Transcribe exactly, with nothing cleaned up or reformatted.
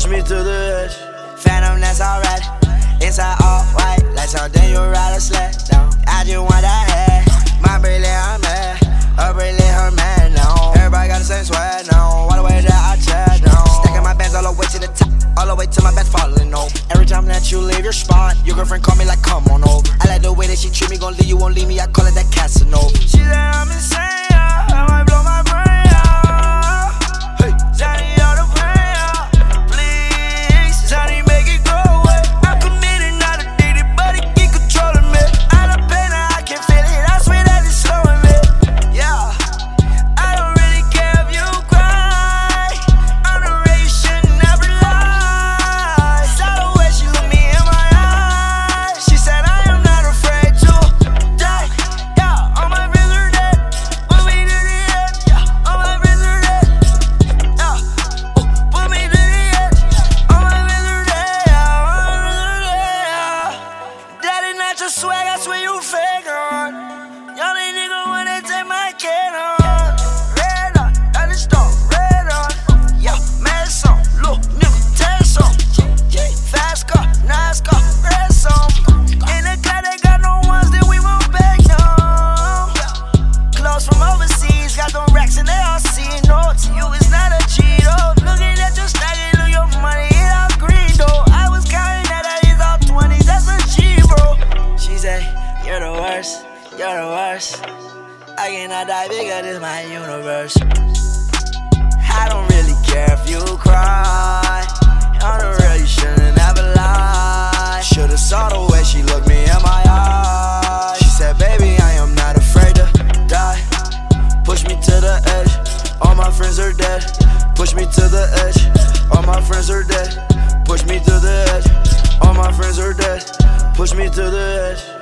me to the edge. Phantom, that's alright. Inside all white, like something you ride a sled down. I just want that head. My bracelet, I'm mad. Her bracelet, her man now. Everybody got the same swag now. All the way that I chat now. Stacking my bands all the way to the top, all the way to my bed falling over. Every time that you leave your spot, your girlfriend call me like, come on over. I like the way that she treat me, gon' leave you, won't leave me. I call it that Casanova. She said I'm insane, yeah. I might blow my brain out. Hey, Johnny, all the pain out. Please, Johnny, make it go away. I'm committed, not addicted, but it keep controlling me. Out of pain, I can feel it. I swear that it's slowing me. Yeah, I don't really care if you cry. I'm the way you should never lie. Saw the way she looked me in my eyes. She said I am not afraid to die. Yeah, all my friends are dead. Put me to the edge. Yeah, all my friends are dead. Yeah, put me to the edge. All my friends are dead. Yeah, all my friends are dead. Yeah. That is not your swag, I swear you fake on. Y'all ain't nigga wanna take my kid on. Red on, that is stone, red on. Yeah, mad song, look, nigga, test on. Fast car, nice car, red song. In the car, they got no ones, then we won't back down. Clothes from overseas, got them racks and they all see notes. You is not a Cheeto. Looking at your stack, it look your money, it all green though. I was counting that, that is all twenties, that's a G, bro. She say, you're the worst, you're the worst. I cannot die bigger, this my universe. I don't really care if you cry. On the real, you shouldn't ever lie. Should've saw the way she looked me in my eyes. She said, baby, I am not afraid to die. Push me to the edge, all my friends are dead. Push me to the edge, all my friends are dead. Push me to the edge, all my friends are dead. Push me to the edge.